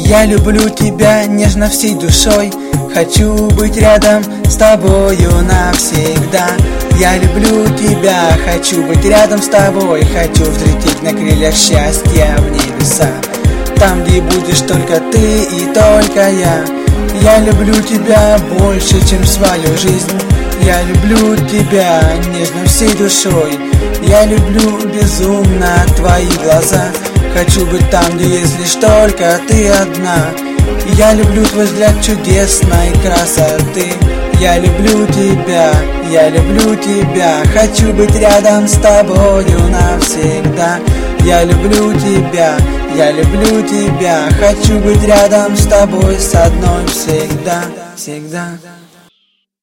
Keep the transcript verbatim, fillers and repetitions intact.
Я люблю тебя нежно всей душой, хочу быть рядом с тобою навсегда. Я люблю тебя, хочу быть рядом с тобой, хочу взлететь на крыльях счастья в небеса, там, где будешь только ты и только я. Я люблю тебя больше, чем свою жизнь. Я люблю тебя нежно всей душой. Я люблю безумно твои глаза. Хочу быть там, где есть лишь только ты одна. Я люблю твой взгляд чудесной красоты. Я люблю тебя, я люблю тебя. Хочу быть рядом с тобою навсегда. Я люблю тебя, я люблю тебя. Хочу быть рядом с тобой, с одной всегда, всегда.